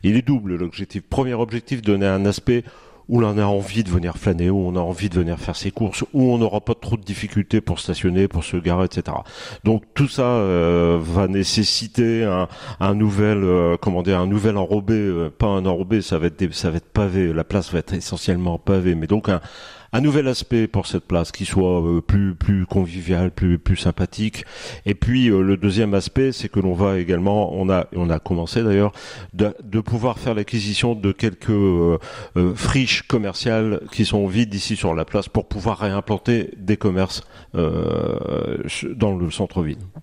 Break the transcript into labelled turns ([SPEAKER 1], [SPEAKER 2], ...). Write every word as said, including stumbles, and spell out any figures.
[SPEAKER 1] Il est double l'objectif. Premier objectif, donner un aspect où l'on a envie de venir flâner, où on a envie de venir faire ses courses, où on n'aura pas trop de difficultés pour stationner, pour se garer, et cetera. Donc tout ça euh, va nécessiter un, un nouvel, euh, comment dire, un nouvel enrobé, euh, pas un enrobé, ça va être, des, ça va être pavé. La place va être essentiellement pavée, mais donc un un nouvel aspect pour cette place qui soit euh, plus plus convivial, plus plus sympathique. Et puis euh, le deuxième aspect, c'est que l'on va également, on a on a commencé d'ailleurs de, de pouvoir faire l'acquisition de quelques euh, euh, friches commerciales qui sont vides ici sur la place pour pouvoir réimplanter des commerces euh, dans le centre-ville.